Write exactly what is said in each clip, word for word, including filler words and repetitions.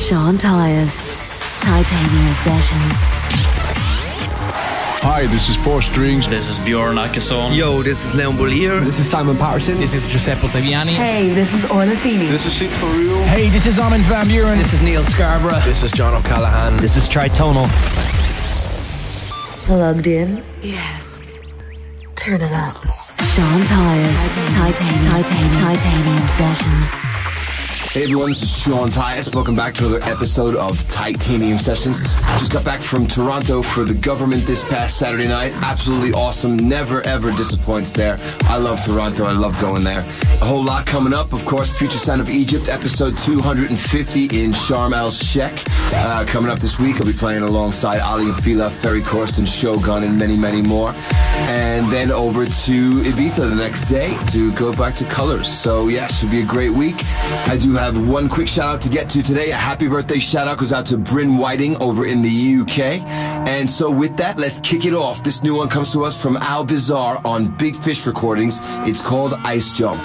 Sean Tyas, Titanium Sessions. Hi, this is Four Strings. This is Bjorn Akesson. Yo, this is Leon Bolier. This is Simon Patterson. This is Giuseppe Ottaviani. Hey, this is Orla Feeney. This is Sid for Real. Hey, this is Armin van Buuren. This is Neil Scarborough. This is John O'Callaghan. This is Tritonal. Plugged in? Yes. Turn it up. Sean Tyas, Titanium, Titanium, Titanium Sessions. Hey everyone, this is Sean Tyas. Welcome back to another episode of Titanium Sessions. Just got back from Toronto for the government this past Saturday night. Absolutely awesome. Never ever disappoints there. I love Toronto. I love going there. A whole lot coming up. Of course, Future Sound of Egypt, episode two hundred fifty in Sharm el-Sheikh. Uh, coming up this week, I'll be playing alongside Ali and Fila, Ferry Corsten, Shogun, and many, many more. And then over to Ibiza the next day to go back to Colors. So yeah, should be a great week. I do have one quick shout out to get to today. A happy birthday shout out goes out to Bryn Whiting over in the U K. And so with that, let's kick it off. This new one comes to us from Al Bizarre on Big Fish Recordings. It's called Ice Jump.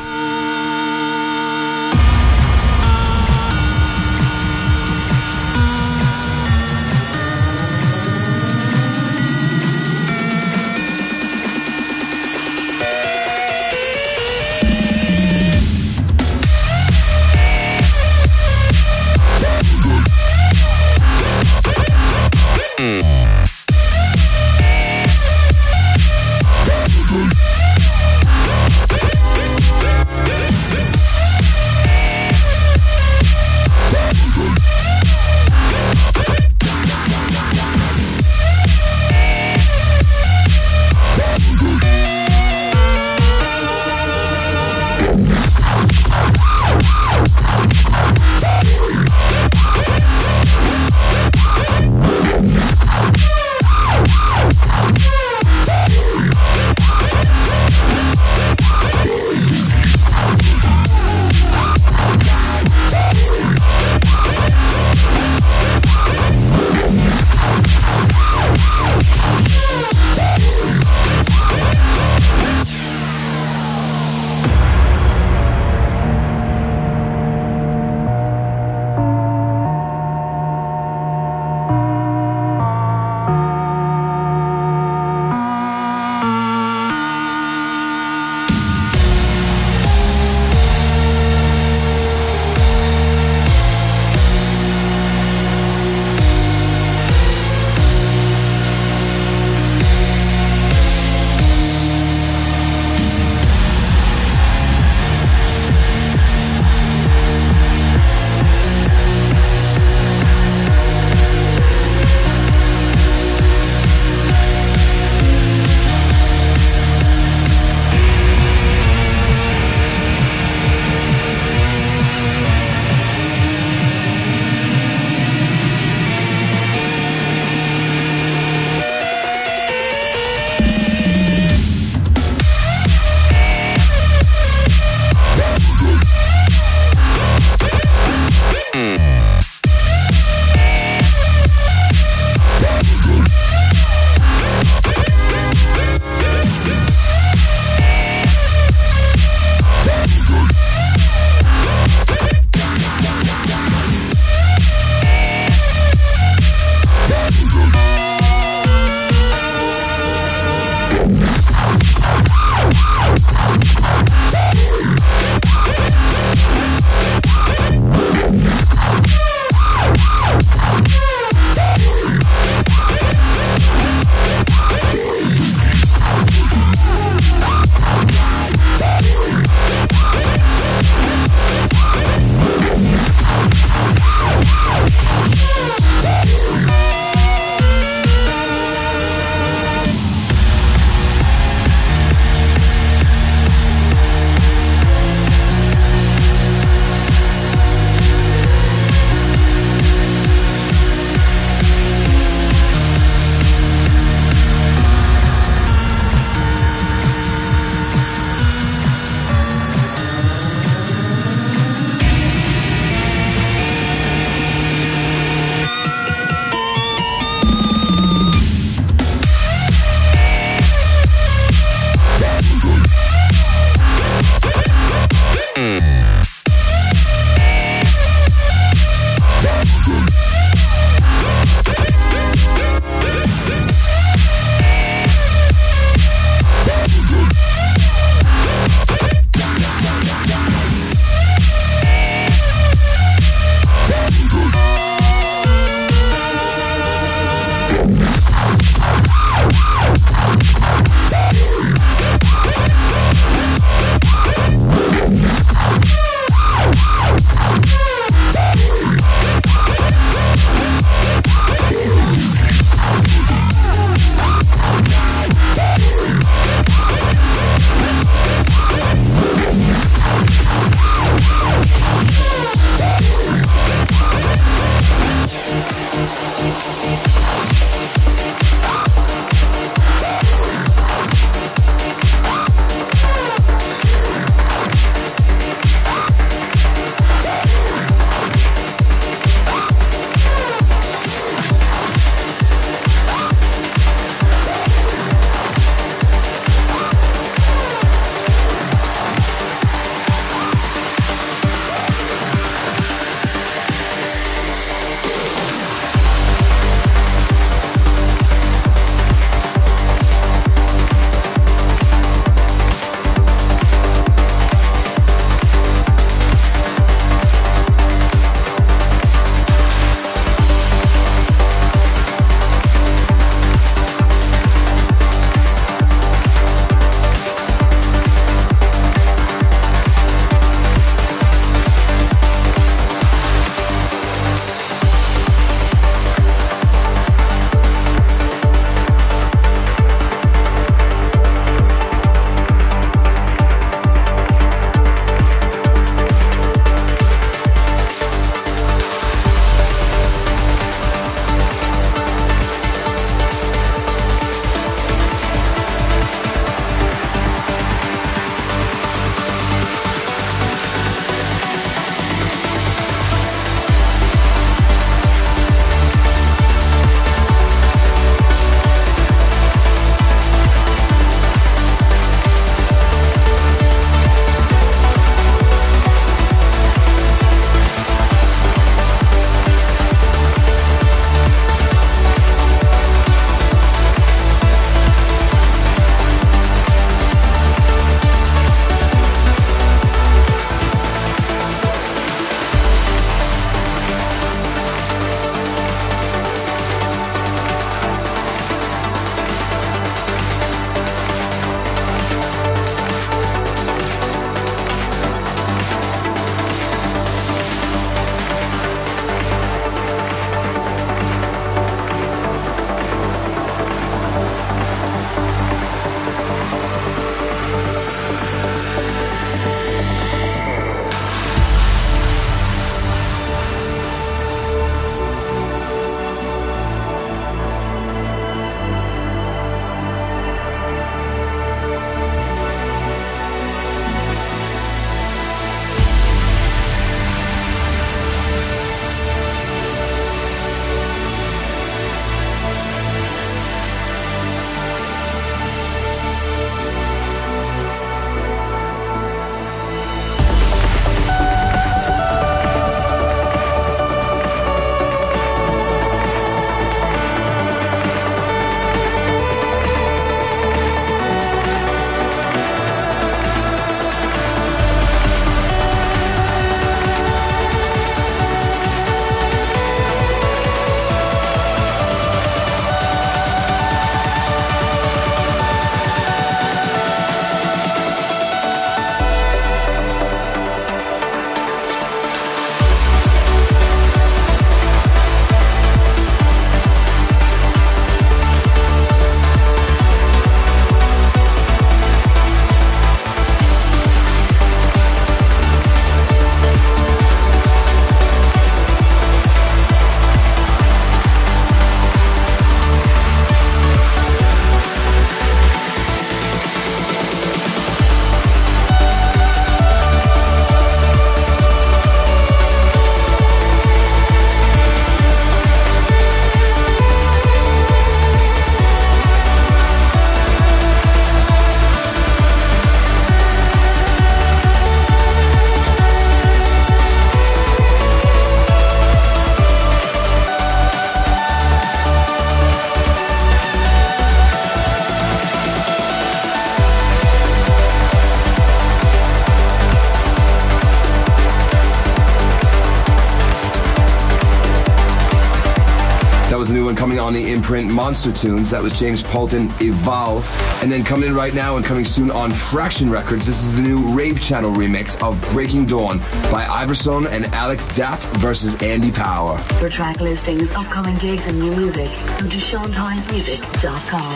on the imprint Monster Tunes. That was James Polton, Evolve. And then coming in right now and coming soon on Fraction Records, this is the new Rave Channel remix of Breaking Dawn by Iverson and Alex Daff versus Andy Power. For track listings, upcoming gigs and new music, go to sean tyas music dot com.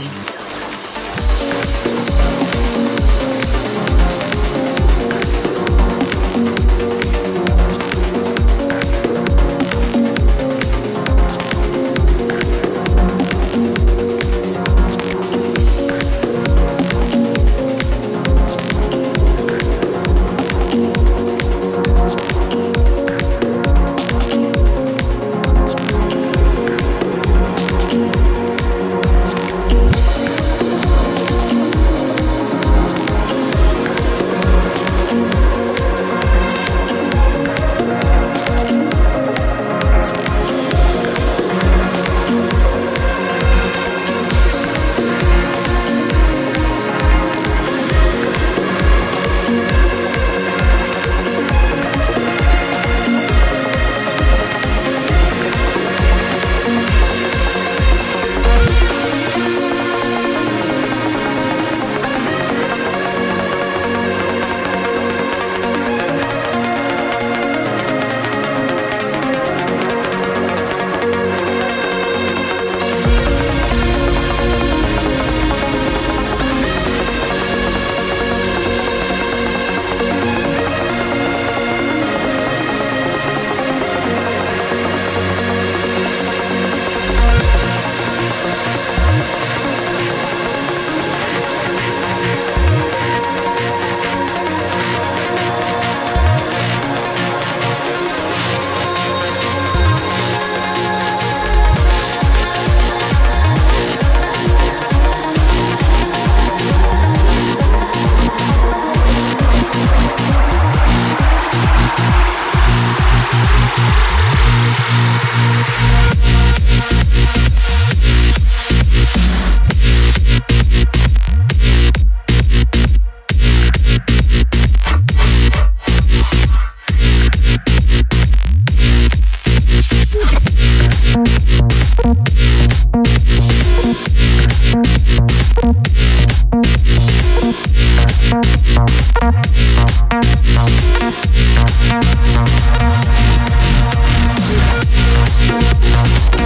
We'll be right back.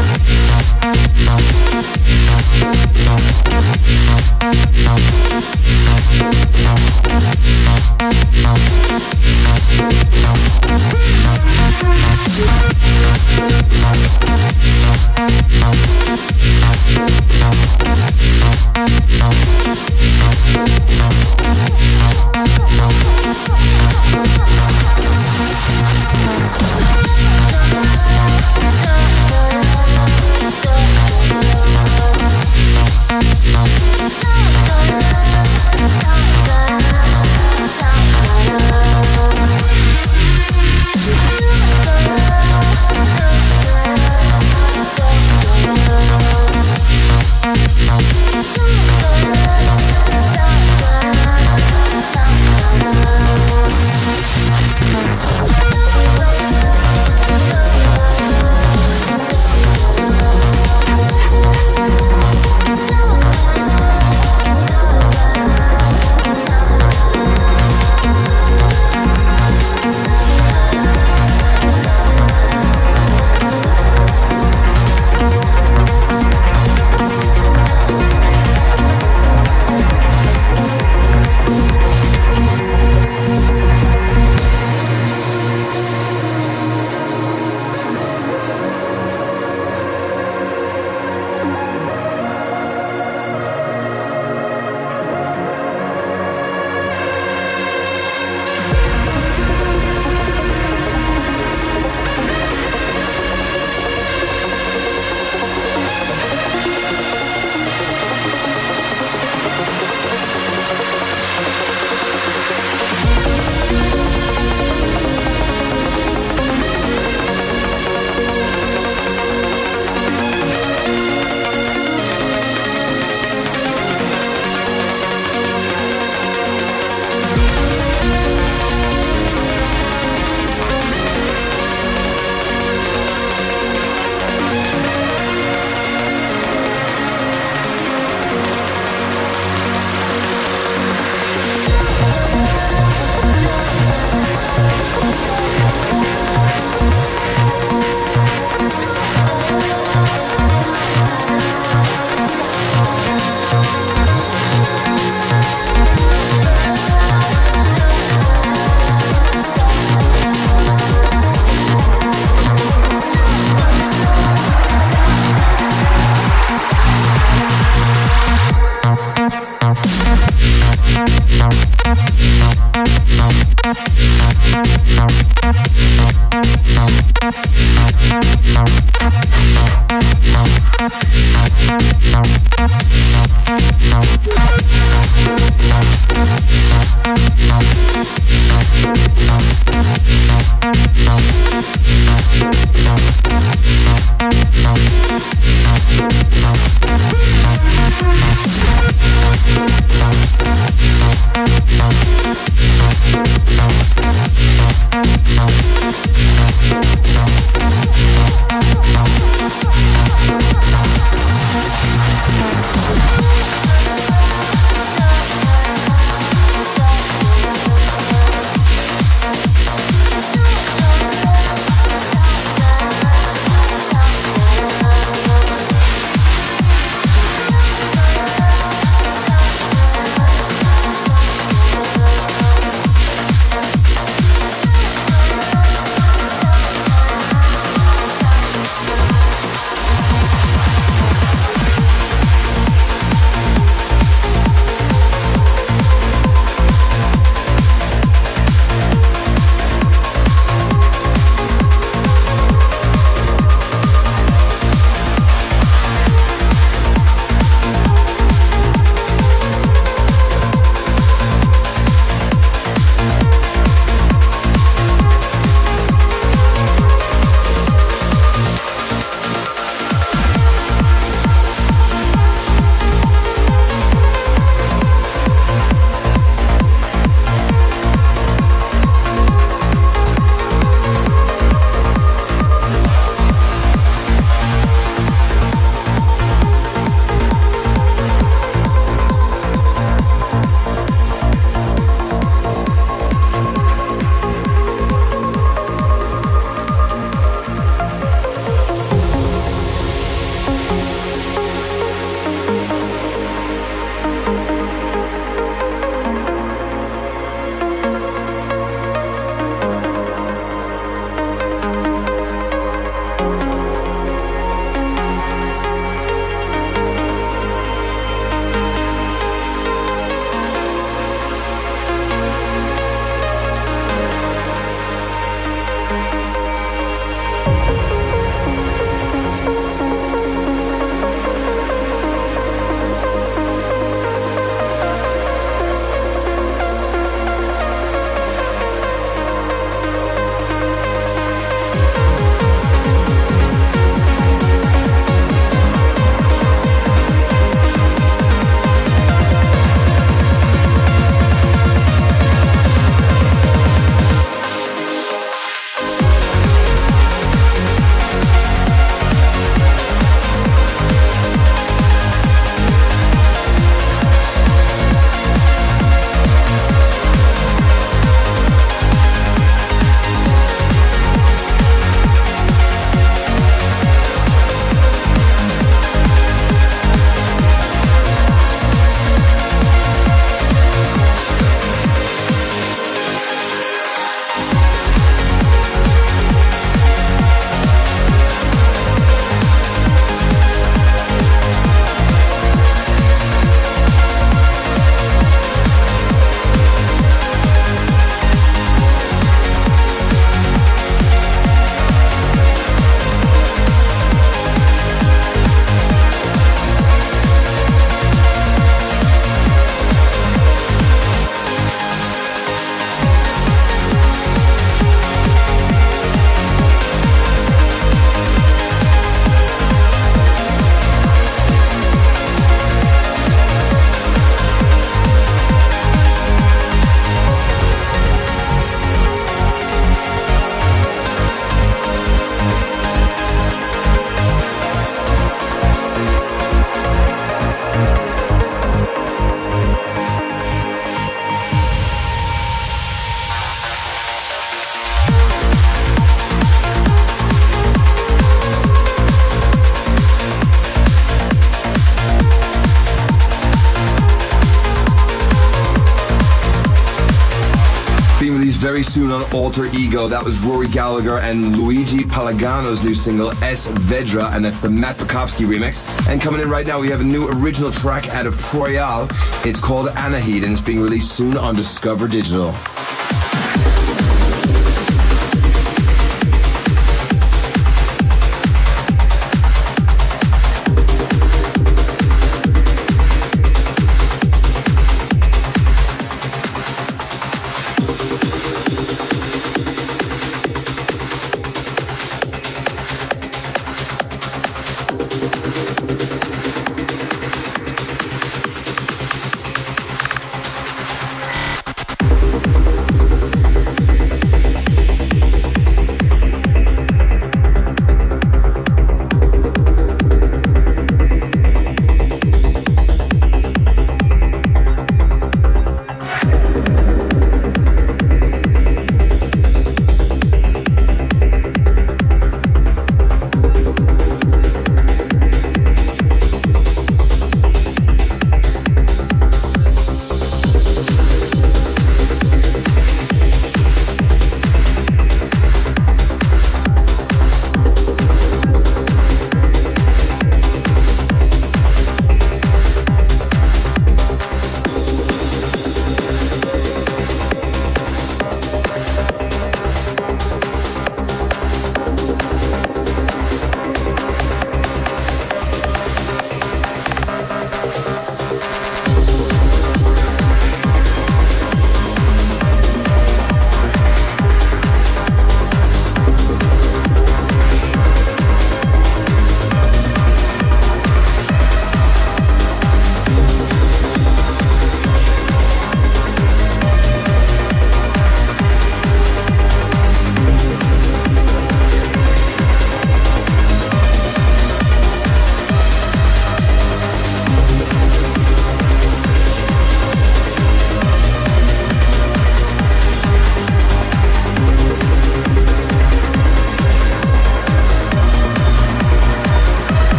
very soon on Alter Ego. That was Rory Gallagher and Luigi Palagano's new single, S. Vedra, and that's the Matt Bukowski remix. And coming in right now, we have a new original track out of Proyal. It's called Anahid, and it's being released soon on Discover Digital.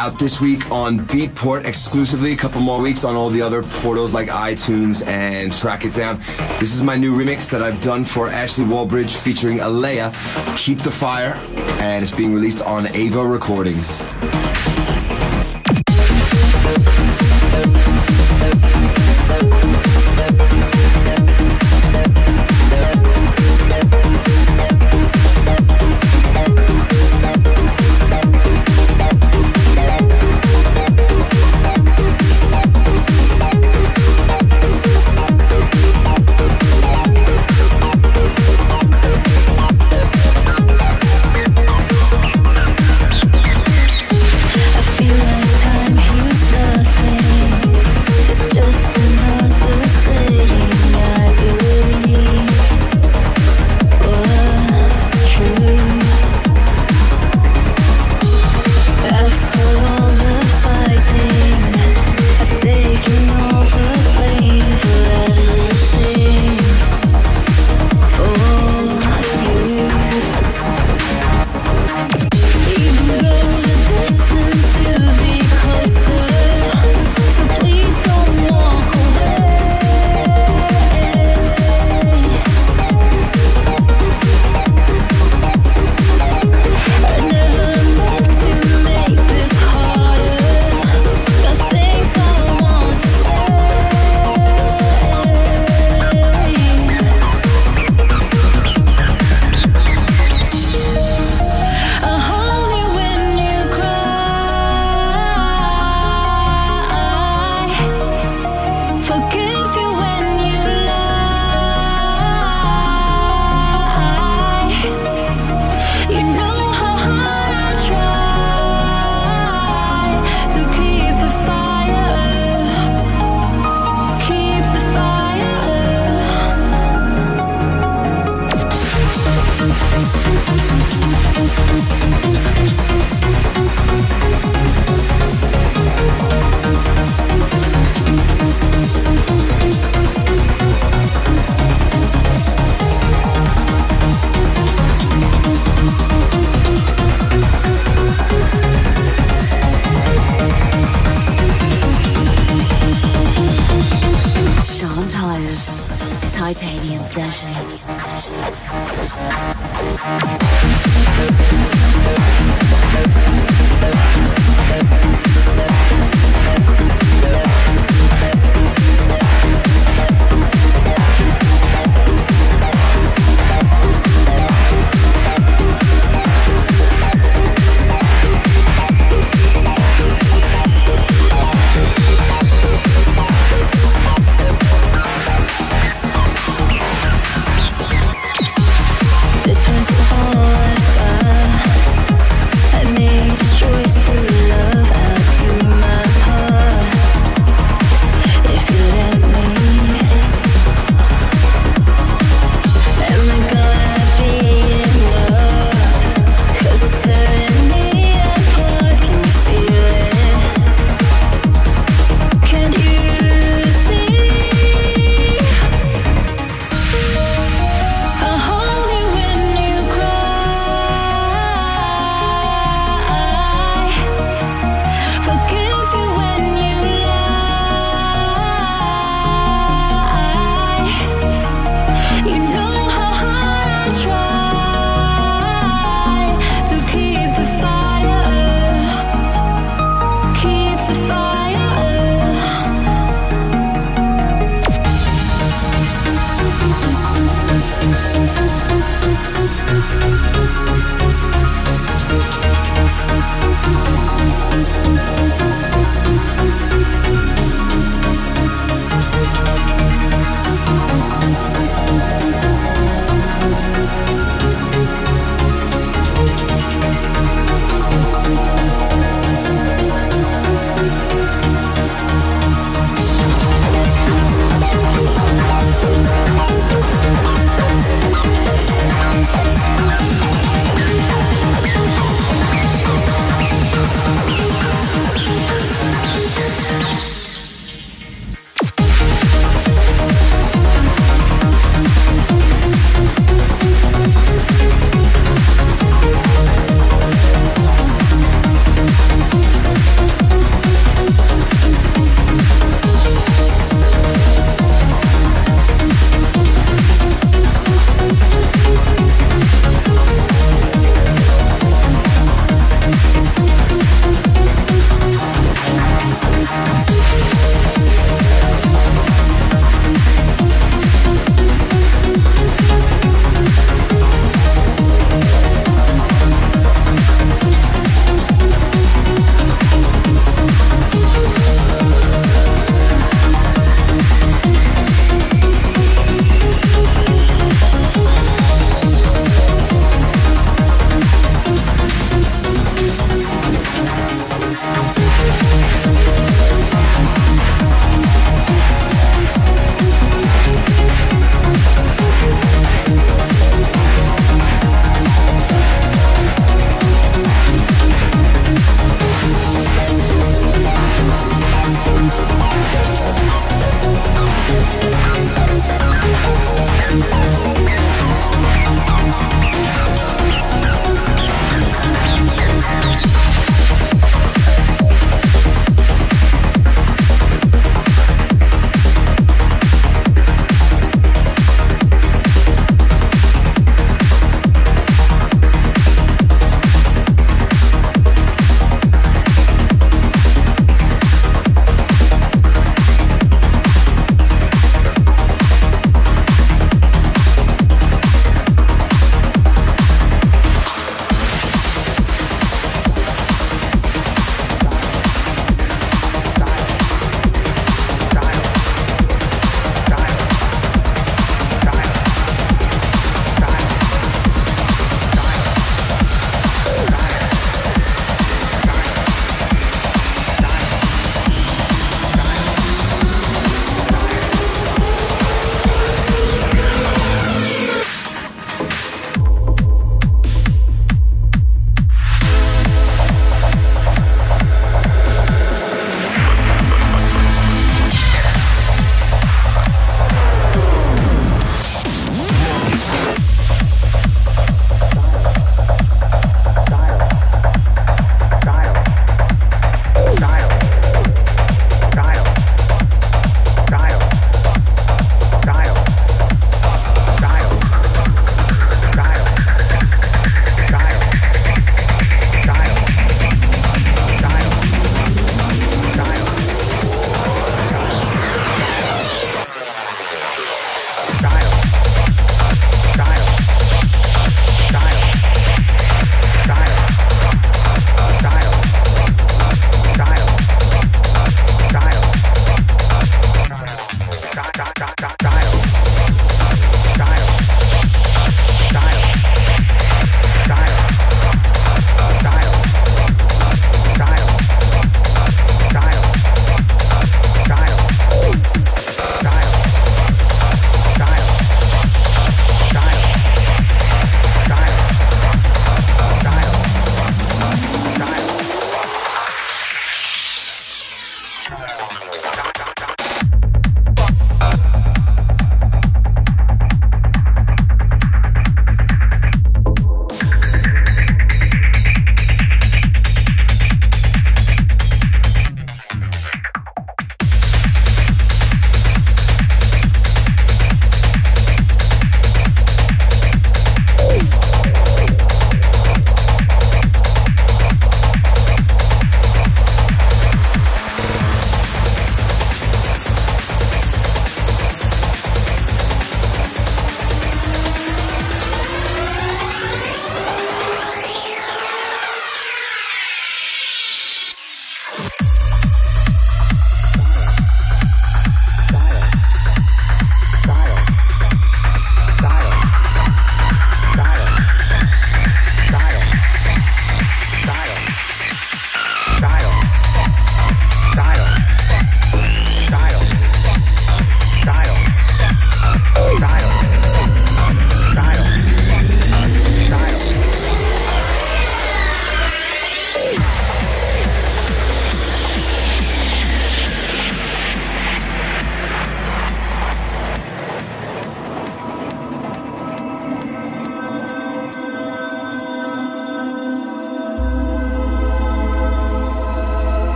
out this week on Beatport exclusively. A couple more weeks on all the other portals like iTunes and Track It Down. This is my new remix that I've done for Ashley Wallbridge featuring Alea, Keep the Fire, and it's being released on Ava Recordings. I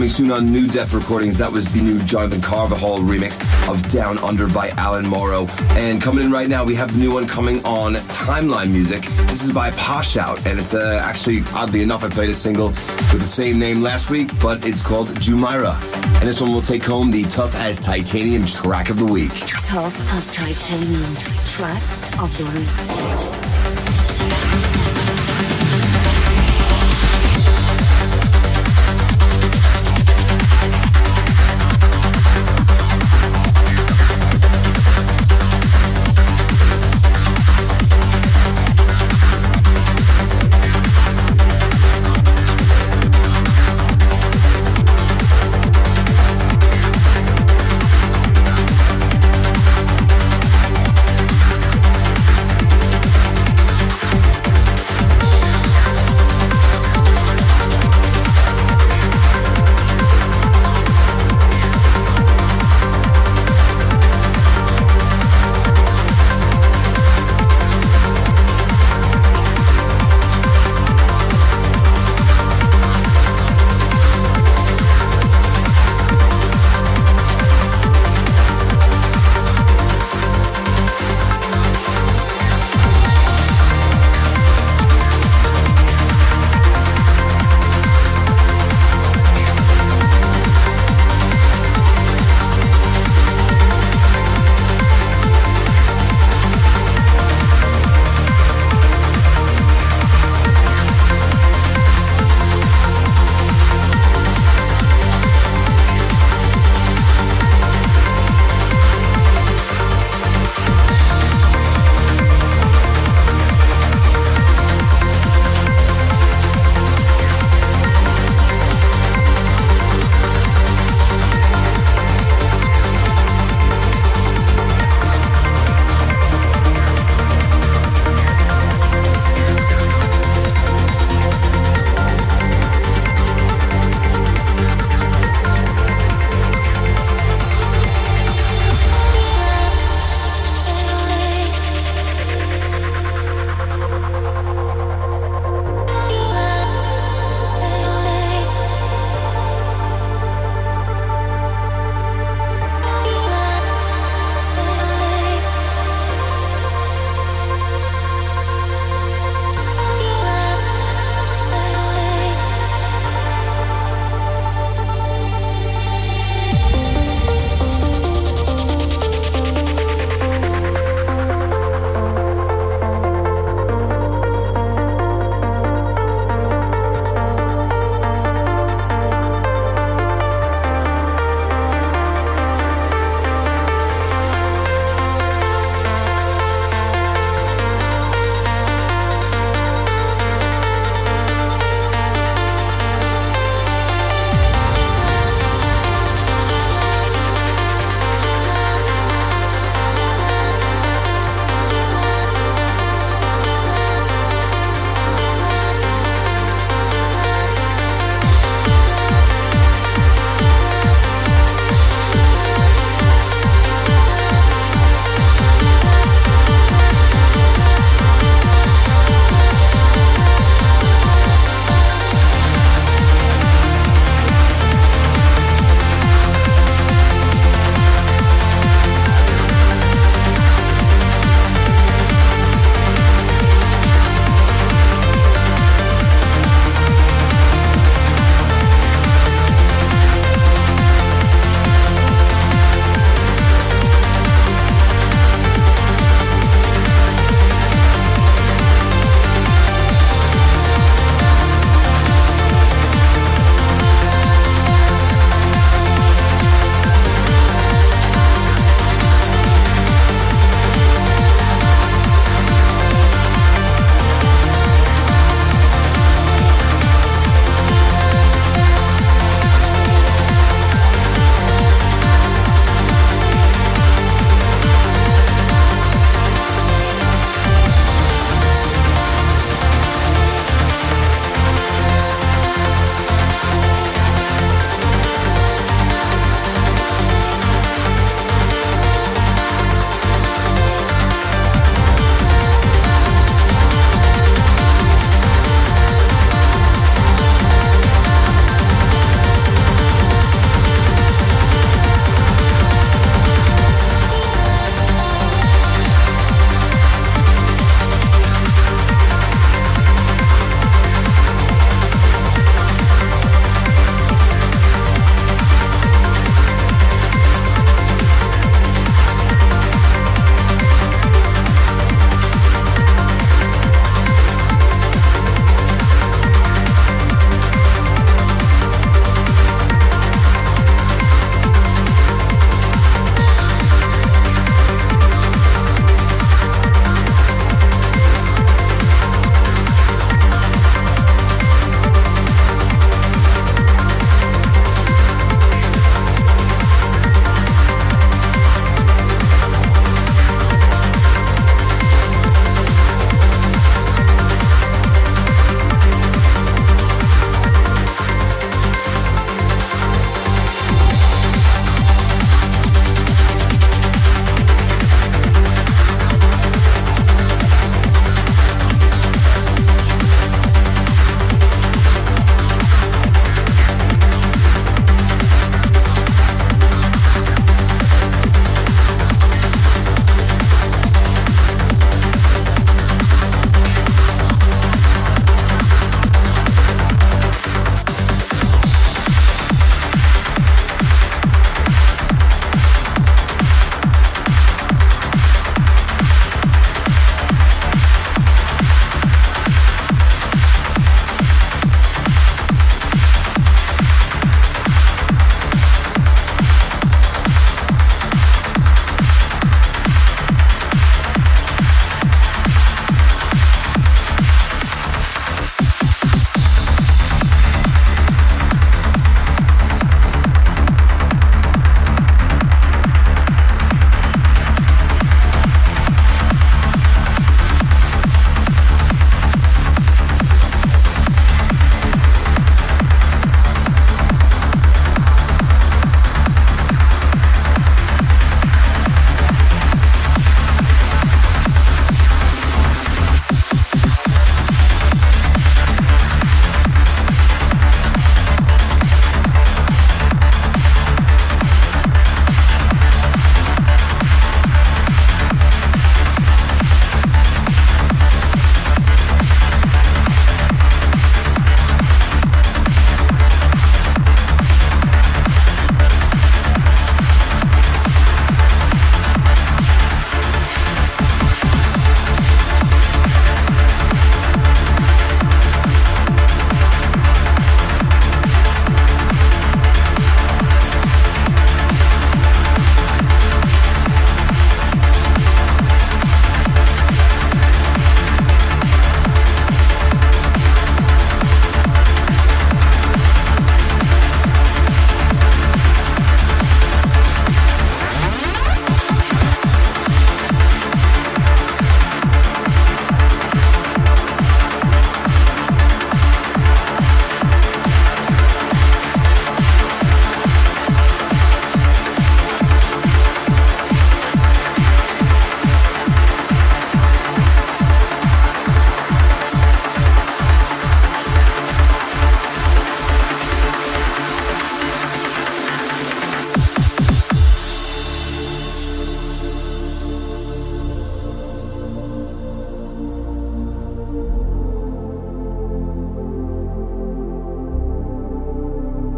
coming soon on New Death Recordings. That was the new Jonathan Carvajal remix of Down Under by Alan Morrow. And coming in right now, we have the new one coming on Timeline Music. This is by Posh Out, and it's uh, actually, oddly enough, I played a single with the same name last week, but it's called Jumeirah. And this one will take home the Tough as Titanium track of the week. Tough as Titanium track of the week.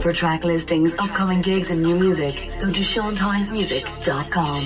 For track listings, upcoming gigs and new music, go to sean tyas music dot com.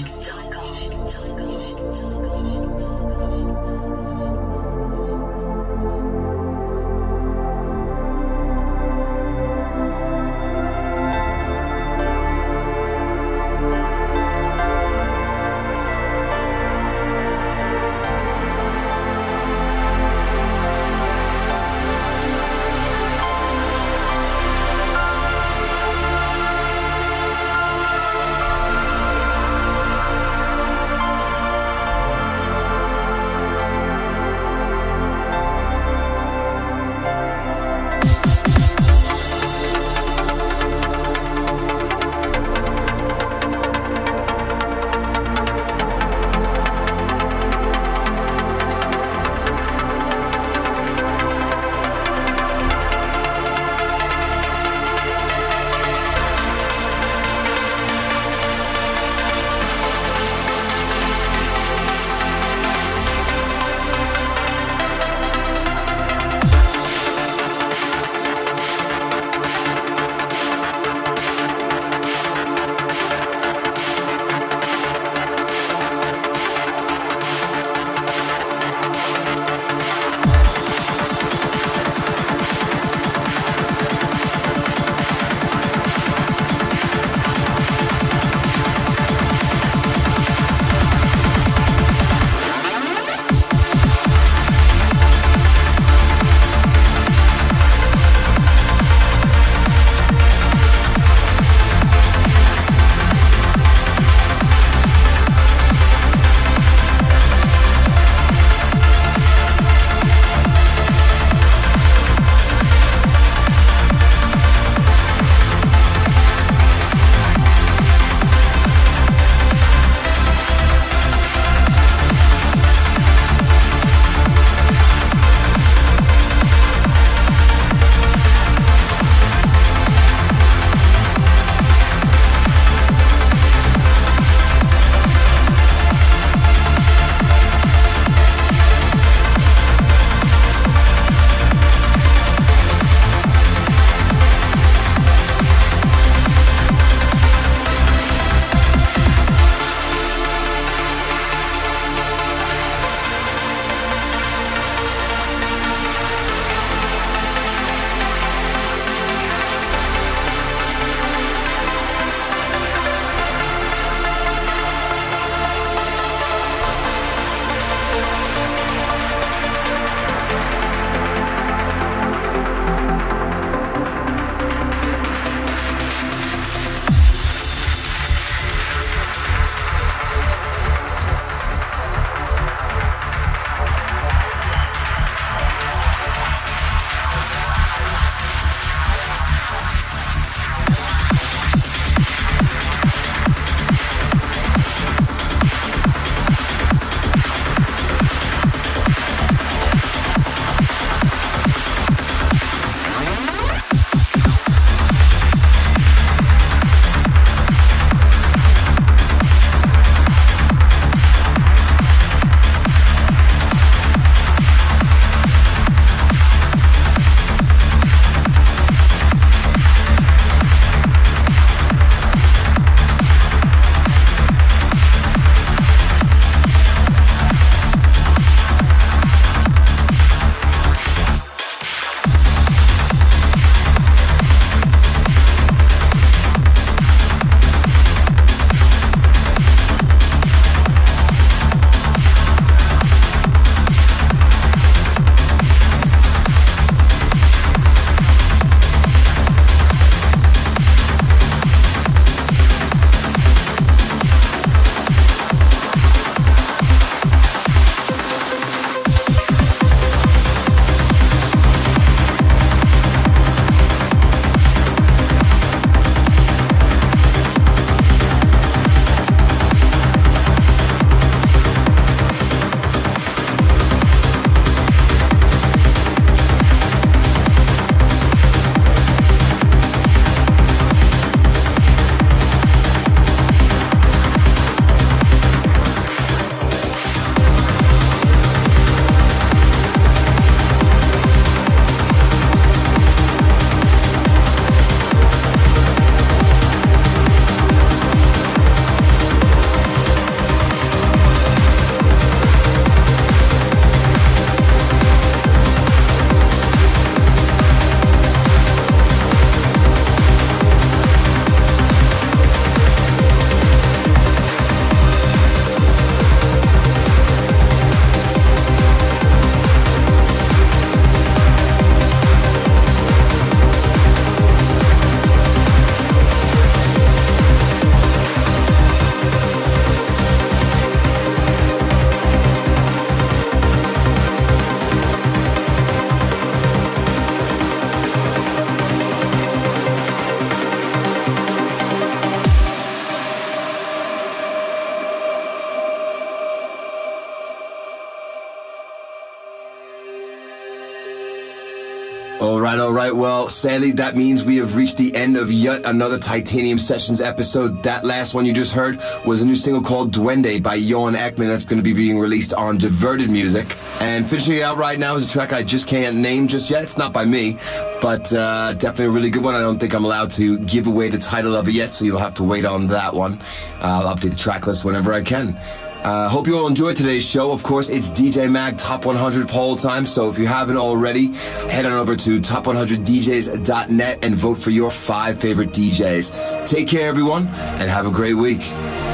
right, well, sadly, that means we have reached the end of yet another Titanium Sessions episode. That last one you just heard was a new single called Duende by Johan Ekman that's going to be being released on Diverted Music. And finishing it out right now is a track I just can't name just yet. It's not by me, but uh, definitely a really good one. I don't think I'm allowed to give away the title of it yet, so you'll have to wait on that one. Uh, I'll update the track list whenever I can. Uh, hope you all enjoyed today's show. Of course, it's D J Mag Top one hundred poll time, so if you haven't already, head on over to top one hundred D Js dot net and vote for your five favorite D Js. Take care, everyone, and have a great week.